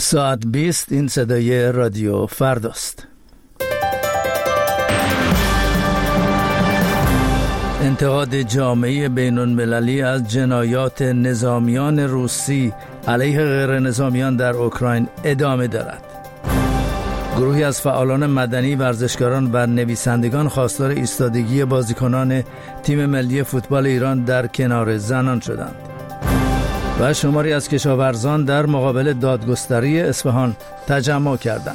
ساعت 20 این صدای رادیو فرداست. انتقاد جامعه بین المللی از جنایات نظامیان روسی علیه غیر نظامیان در اوکراین ادامه دارد. گروهی از فعالان مدنی، ورزشکاران و نویسندگان خواستار ایستادگی بازیکنان تیم ملی فوتبال ایران در کنار زنان شدند و شماری از کشاورزان در مقابل دادگستری اصفهان تجمع کردند.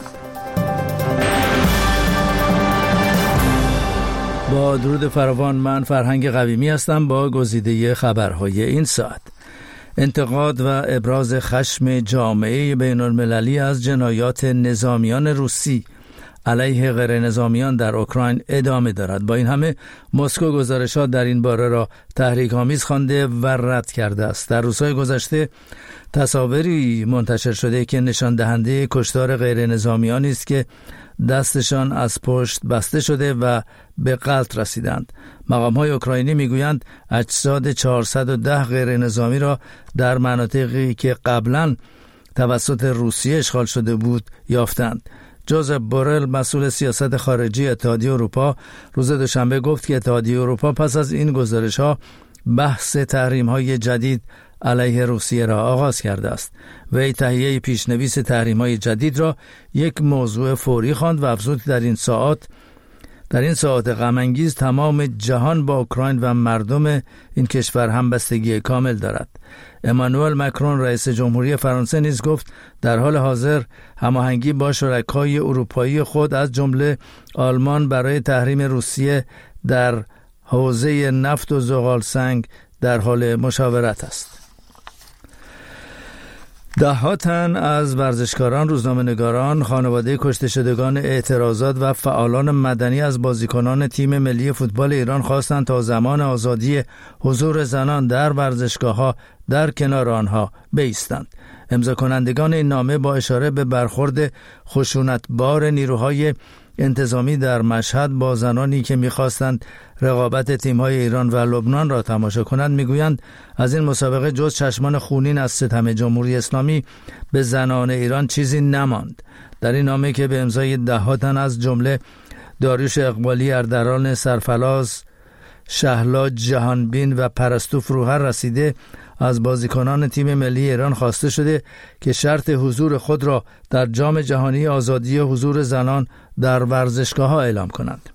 با درود فراوان، من فرهنگ قویمی هستم با گزیده خبرهای این ساعت. انتقاد و ابراز خشم جامعه بین المللی از جنایات نظامیان روسی علیه غیر نظامیان در اوکراین ادامه دارد. با این همه مسکو گزارشات در این باره را تحریک‌آمیز خوانده و رد کرده است. در روزهای گذشته تصاویری منتشر شده که نشان دهنده کشتار غیر نظامیانی است که دستشان از پشت بسته شده و به قتل رسیدند. مقام‌های اوکراینی میگویند اجساد 410 غیر نظامی را در مناطقی که قبلا توسط روسیه اشغال شده بود یافتند. جوزف بورل، مسئول سیاست خارجی اتحادیه اروپا، روز دوشنبه گفت که اتحادیه اروپا پس از این گزارش‌ها بحث تحریم‌های جدید علیه روسیه را آغاز کرده است. وی تهیه پیشنویس تحریم‌های جدید را یک موضوع فوری خواند و افزود در این ساعات غم‌انگیز تمام جهان با اوکراین و مردم این کشور همبستگی کامل دارد. امانوئل مکرون، رئیس جمهوری فرانسه، نیز گفت در حال حاضر هماهنگی با شرکای اروپایی خود از جمله آلمان برای تحریم روسیه در حوزه نفت و زغالسنگ در حال مشاورت است. ده‌ها تن از ورزشکاران، روزنامه‌نگاران، خانواده کشته شدگان اعتراضات و فعالان مدنی از بازیکنان تیم ملی فوتبال ایران خواستند تا زمان آزادی حضور زنان در ورزشگاه‌ها در کنار آنها بایستند. امضا کنندگان این نامه با اشاره به برخورد خشونتبار نیروهای انتظامی در مشهد با زنانی که می‌خواستند رقابت تیم‌های ایران و لبنان را تماشا کنند می‌گویند از این مسابقه جز چشمان خونین از ستم جمهوری اسلامی به زنان ایران چیزی نماند. در این نامه که به امضای ده‌ها تن از جمله داریوش اقبالی، اردلان سرفراز، شهلا جهانبین و پرستو فروهر رسیده، از بازیکنان تیم ملی ایران خواسته شده که شرط حضور خود را در جام جهانی آزادی حضور زنان در ورزشگاه‌ها اعلام کنند.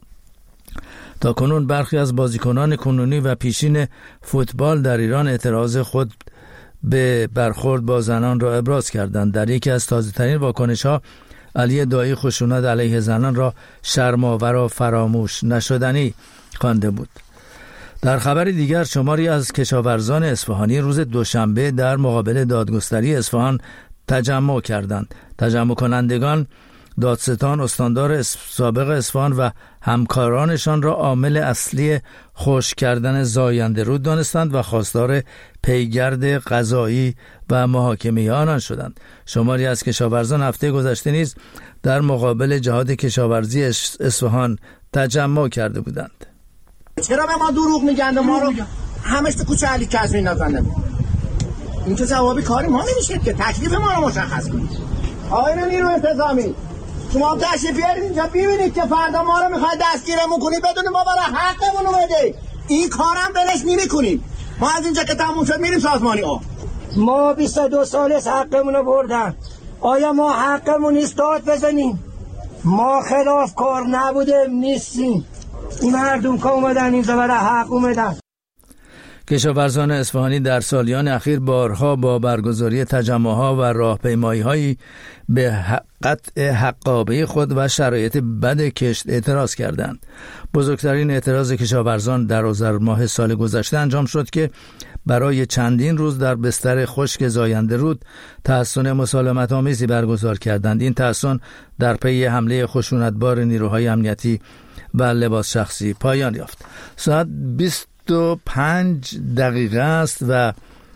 تا کنون برخی از بازیکنان کنونی و پیشین فوتبال در ایران اعتراض خود به برخورد با زنان را ابراز کردند. در یکی از تازه‌ترین واکنش‌ها، علی دایی خشونت علیه زنان را شرم‌آور و فراموش نشدنی خوانده بود. در خبر دیگر، شماری از کشاورزان اصفهانی روز دوشنبه در مقابل دادگستری اصفهان تجمع کردند. تجمع کنندگان دادستان، استاندار سابق اصفهان و همکارانشان را عامل اصلی خشک کردن زاینده رود دانستند و خواستار پیگرد قضایی و محاکمه آنان شدند. شماری از کشاورزان هفته گذشته نیز در مقابل جهاد کشاورزی اصفهان تجمع کرده بودند. چرا به ما دروغ میگن؟ ما رو همش تو کوچه علی کظمی نزنه. این که جوابی کاری ما نمیشه که تکلیف ما رو مشخص کنید. آقای نیرو انتظامی، شما تشریف بیارید اینجا ببینید که فردا ما رو میخواید دستگیرمون کنید بدون ما برای حقمون رو بده. این کارم بلش نمی‌کنید. ما از اینجا که تموم شد میریم سازمانی ها. ما 22 سال از حقمون رو بردن. آیا ما حقمون نیست داد بزنیم؟ ما خلاف کار نبودیم، نیستیم. این مردم که اومدن اینجا برای حق اومدن. کشاورزان اصفهانی در سالیان اخیر بارها با برگزاری تجمع‌ها و راهپیمایی‌هایی به قطع حقابه خود و شرایط بد کشت اعتراض کردند. بزرگترین اعتراض کشاورزان در آذر ماه سال گذشته انجام شد که برای چندین روز در بستر خشک زاینده رود تحصن مسالمت آمیزی برگزار کردند. این تحصن در پی حمله خشونتبار نیروهای امنیتی و لباس شخصی پایان یافت. ساعت 25 دقیقه است و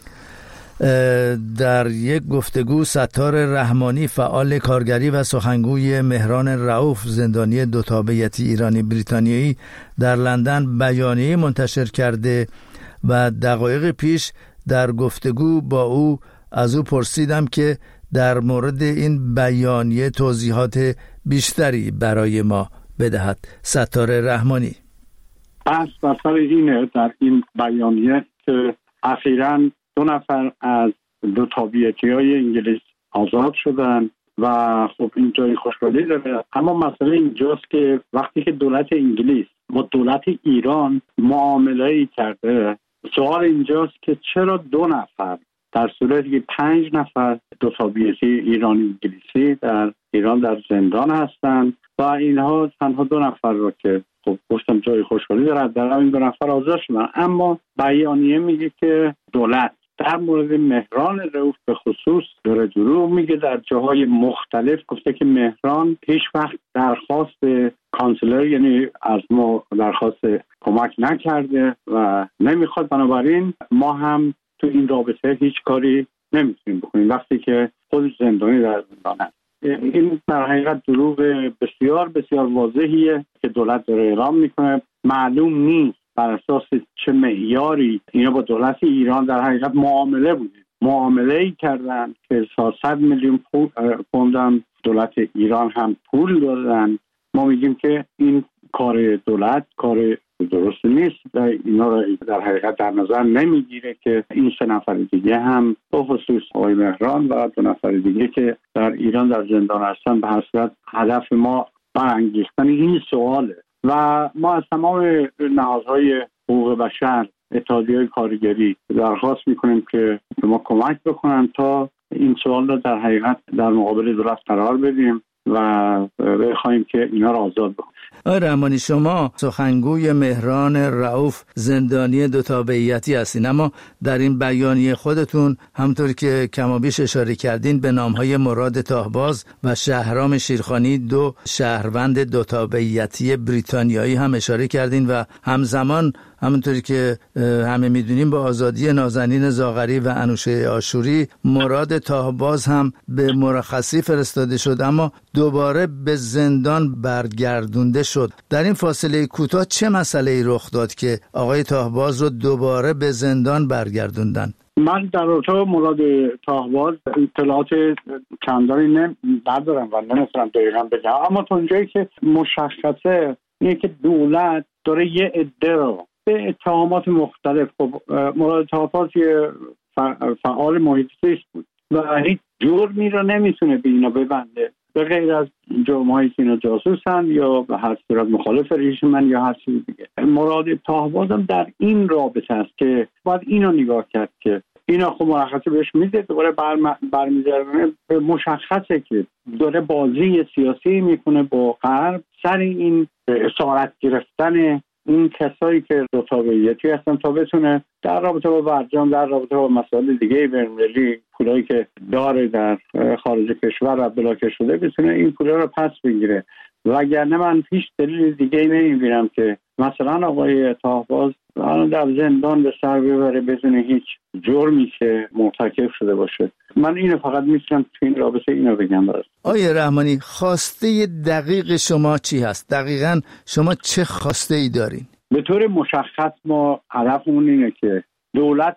در یک گفتگو ستار رحمانی، فعال کارگری و سخنگوی مهران رؤوف، زندانی دو تابعیتی ایرانی بریتانیایی، در لندن بیانیه منتشر کرده و دقایق پیش در گفتگو با او از او پرسیدم که در مورد این بیانیه توضیحات بیشتری برای ما بدهد. ستاره رحمانی. بحث بر سر اینه در این بیانیه که اخیراً 2 نفر از دو تابعیتی‌های انگلیس آزاد شدن و خب این جای خوشحالی داره، اما مسئله اینجاست که وقتی که دولت انگلیس با دولت ایران معامله‌ای کرده، سوال اینجاست که چرا 2 نفر در صورتی که 5 نفر دو تابعیتی ایران انگلیسی در ایران در زندان هستند و اینها تنها 2 نفر رو که خب گفتم جای خوشحالی داره در این 2 نفر آزاد شدن. اما بیانیه میگه که دولت در مورد مهران رئوف به خصوص داره دروغ میگه. در جاهای مختلف گفته که مهران هیچ وقت درخواست کانسلر یعنی از ما درخواست کمک نکرده و نمیخواد، بنابراین ما هم تو این رابطه هیچ کاری نمیتونیم بکنیم وقتی که خود زندانی در زندان هست. این در حقیقت دروغ بسیار بسیار واضحیه که دولت داره اعلام میکنه. معلوم نیست بر اساس چه معیاری اینا با دولت ایران در حقیقت معامله‌ای کردن که 400 میلیون پوند دولت ایران هم پول دادن. ما میگیم که این کار دولت کار درست نیست و اینا را در حقیقت در نظر نمیگیره که این 3 نفر دیگه هم به خصوص آقای مهران و 2 نفر دیگه که در ایران در زندان هستن به هر صورت هدف ما برانگیختن این سواله و ما از تمام نهادهای حقوق بشر، اتحادیه‌های کارگری درخواست میکنیم که به ما کمک بکنن تا این سوال رو در حقیقت در مقابل دولت قرار بدیم و بخوایم که اینا رو آزاد بکنیم. آقای رحمانی، شما سخنگوی مهران رئوف زندانی 2 تابعیتی هستین، اما در این بیانیه خودتون همطور که کمابیش اشاره کردین به نامهای مراد تاهباز و شهرام شیرخانی 2 شهروند 2 تابعیتی بریتانیایی هم اشاره کردین و همزمان همونطوری که همه میدونیم با آزادی نازنین زاغری و انوشه آشوری مراد تاهباز هم به مرخصی فرستاده شد اما دوباره به زندان برگردونده شد. در این فاصله کوتاه چه مسئله‌ای رخ داد که آقای تاهباز رو دوباره به زندان برگردوندن؟ من در رابطه مراد تاهباز اطلاعات چندانی ندارم و نمیتونم دقیقاً بگم، اما تا اونجایی که مشخصه اینه که دولت داره یه عده رو به اتهامات مختلف، خب مراد تاهباز یه فعال محیط زیست بود و هیچ جرمی رو نمیتونه به اینا ببنده به غیر از جرم‌هایی که اینا جاسوسن یا به هر صورت مخالف رژیم یا هر چیز دیگه. مراد تاهباز هم در این رابطه است که باید اینو نگاه کرد که اینا خب مرخصی بهش میده، دوباره برمیگردونه. مشخصه که داره بازی سیاسی میکنه با غرب سر این اسارت گرفتن این کسایی که 2 تابعیتی هستن تا بتونه در رابطه با برجام، در رابطه با مسائل دیگه بین‌المللی، پولایی که داره در خارج کشور و بلاک شده بتونه این پولا رو پس بگیره. وگرنه من هیچ دلیل دیگه نمیبینم که مثلا آقای تاهباز در زندان به سر ببره بدون هیچ جرمی که مرتکب شده باشه. من اینو فقط میتونم تو این رابطه اینو بگم. آقای رحمانی، خواسته دقیق شما چی هست؟ دقیقاً شما چه خواسته ای دارین؟ به طور مشخص ما هدفمون اینه که دولت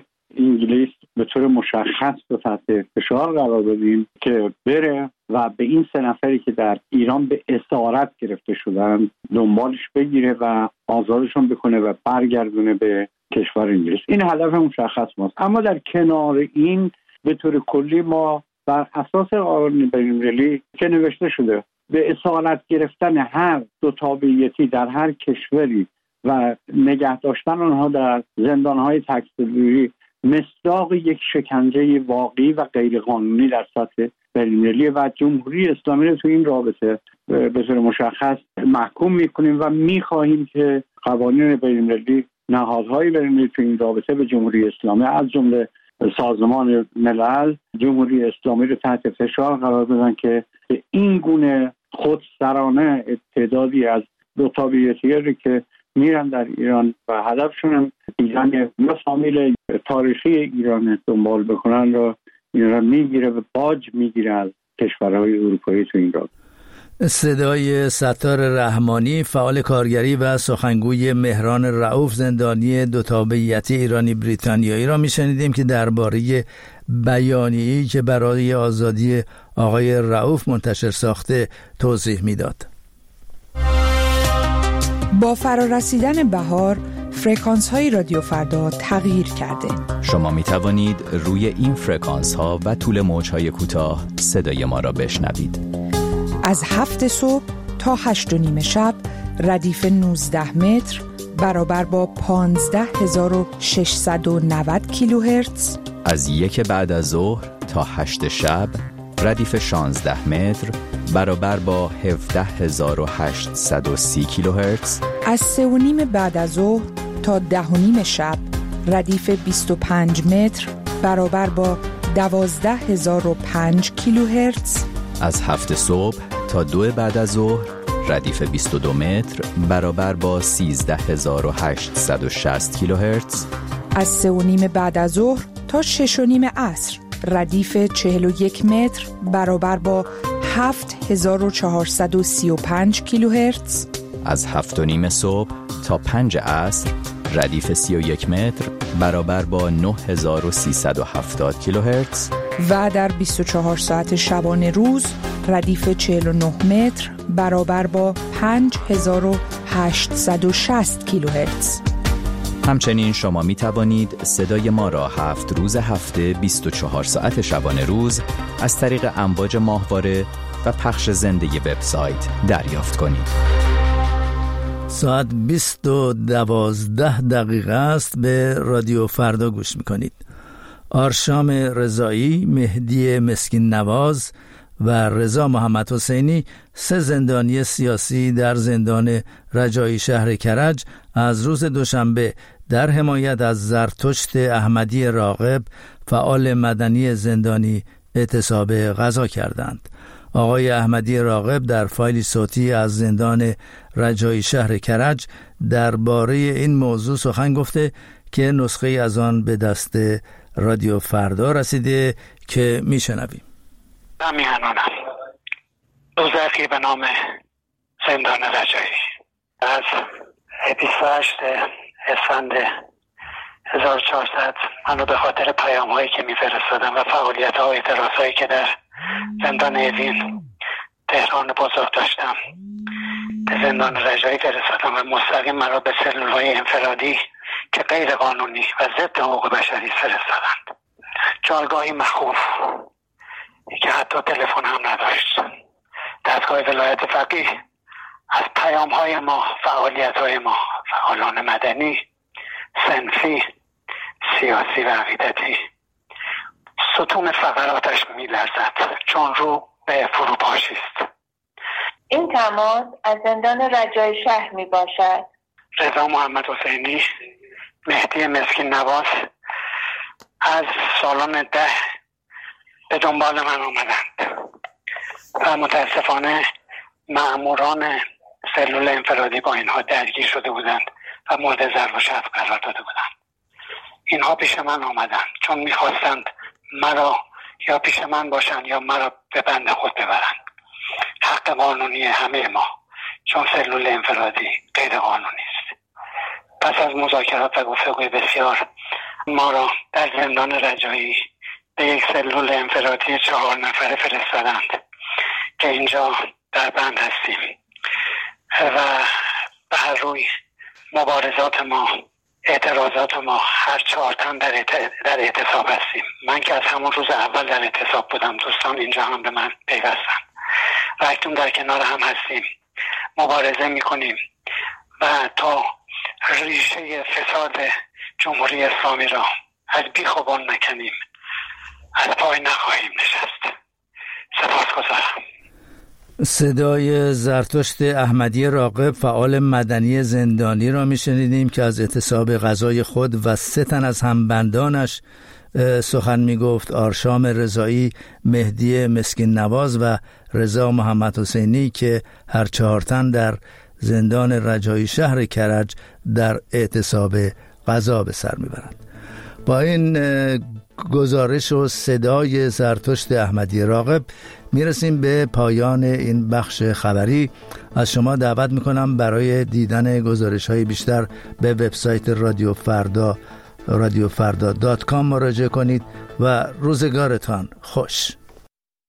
انگلیس به طور مشخص به تحت فشار قرار بدیم که بره و به این 3 نفری که در ایران به اسارت گرفته شدن دنبالش بگیره و آزادشون بکنه و برگردونه به کشور انگلیس. این هدف مشخص ماست. اما در کنار این به طور کلی ما بر اساس قانون بین‌المللی که نوشته شده به اسارت گرفتن هر 2 تابعیتی در هر کشوری و نگه داشتن آنها در زندان‌های تک‌سلولی مصداق یک شکنجه واقعی و غیرقانونی در سطح بین‌المللی و جمهوری اسلامی رو تو این رابطه به طور مشخص محکوم می‌کنیم و می‌خواهیم که قوانین بین‌المللی، نهادهای بین‌المللی تو این رابطه به جمهوری اسلامی از جمله سازمان ملل جمهوری اسلامی رو تحت فشار قرار بدن که به این گونه خودسرانه تعدادی از 2 تابعیتی که میرن در ایران و هدفشون دیدن یا فامیل تاریخی ایران دنبال بکنن رو اینا میگیره و باج میگیره از کشورهای اروپایی تو این رابطه. صدای ستاره رحمانی، فعال کارگری و سخنگوی مهران رئوف زندانی 2 تابعیتی ایرانی بریتانیایی را میشنیدیم که درباره بیانیه‌ای که برای آزادی آقای رؤوف منتشر ساخته توضیح میداد. با فرارسیدن بهار فرکانس های رادیو فردا تغییر کرده. شما می توانید روی این فرکانس ها و طول موج های کوتاه صدای ما را بشنوید. از 7 صبح تا 8:30 شب ردیف 19 متر برابر با 15690 کیلوهرتز. از 1 بعد از ظهر تا 8 شب ردیف 16 متر برابر با 17830 کیلوهرتز. از 3:30 بعد از ظهر تا 10:30 شب ردیف 25 متر برابر با 12005 کیلوهرتز. از 7 صبح تا 2 بعد از ظهر ردیف 22 متر برابر با 13860 کیلوهرتز. از 3:30 بعد از ظهر تا 6:30 عصر ردیف 41 متر برابر با 7435 کیلوهرتز. از 7:30 صبح تا 5 عصر ردیف 31 متر برابر با 9370 کیلوهرتز. و در 24 ساعت شبانه روز ردیف 49 متر برابر با 5860 کیلوهرتز. همچنین شما می توانید صدای ما را 7 روز هفته 24 ساعت شبانه روز از طریق امواج ماهواره و پخش زنده وبسایت دریافت کنید. ساعت 20:12 است. به رادیو فردا گوش میکنید. آرشام رضایی، مهدی مسکین نواز و رضا محمد حسینی، 3 زندانی سیاسی در زندان رجایی شهر کرج، از روز دوشنبه در حمایت از زرتشت احمدی راغب، فعال مدنی زندانی، اعتصاب غذا کردند. آقای احمدی راغب در فایلی صوتی از زندان رجایی شهر کرج درباره این موضوع سخن گفته که نسخه از آن به دست رادیو فردا رسیده که میشنویم. میهنانم دوزخی به نام زندان رجایی از 28 اسفند 1400 منو به خاطر پیام هایی که میفرستادم و فعالیت ها و اعتراض هایی که در زندان اوین تهران بزرگ داشتم به زندان رجایی فرستادم و مستقیم مرا به سلول های انفرادی که غیر قانونی و ضد حقوق بشری فرستادند. جایگاهی مخوف که حتی تلفن هم نداشت. دستگاه ولایت فقیه از پیام های ما، فعالیت های ما، فعالان مدنی، صنفی، سیاسی و عقیدتی، ستون فقراتش می‌لرزد چون رو به فروپاشی است. این تماس از زندان رجایی شهر می باشد. رضا محمد حسینی، مهدی مسکین نواز از سالن 10 به دنبال من آمدند و متاسفانه مأموران سلول انفرادی با اینها درگیر شده بودند و مورد ضرب و شتم قرار داده بودند. اینها پیش من آمدند چون میخواستند مرا یا پیش من باشند یا مرا به بند خود ببرند. حق قانونی همه ما، چون سلول انفرادی غیر قانونی است. پس از مذاکرات و گفتگوی بسیار ما را در زندان رجایی به یک سلول انفرادی 4 نفره فرستادند که اینجا در بند هستیم و به هر روی مبارزات ما، اعتراضات ما، هر 4 تن در اعتصاب هستیم. من که از همون روز اول در اعتصاب بودم، دوستان اینجا هم به من پیوستن و اکنون در کنار هم هستیم، مبارزه میکنیم و تا ریشه فساد جمهوری اسلامی را از بیخوبان نکنیم از پای نخواهیم نشست. سپاسگزارم. صدای زرتشت احمدی راغب، فعال مدنی زندانی را میشنیدیم که از اعتصاب غذای خود و 3 تن از همبندانش سخن میگفت. آرشام رضایی، مهدی مسکین نواز و رضا محمد حسینی که هر 4 تن در زندان رجایی شهر کرج در اعتصاب غذا به سر میبرند. با این گزارش و صدای زرتشت احمدی راغب میرسیم به پایان این بخش خبری. از شما دعوت میکنم برای دیدن گزارش های بیشتر به وبسایت رادیو فردا رادیوفردا.com مراجعه کنید و روزگارتان خوش.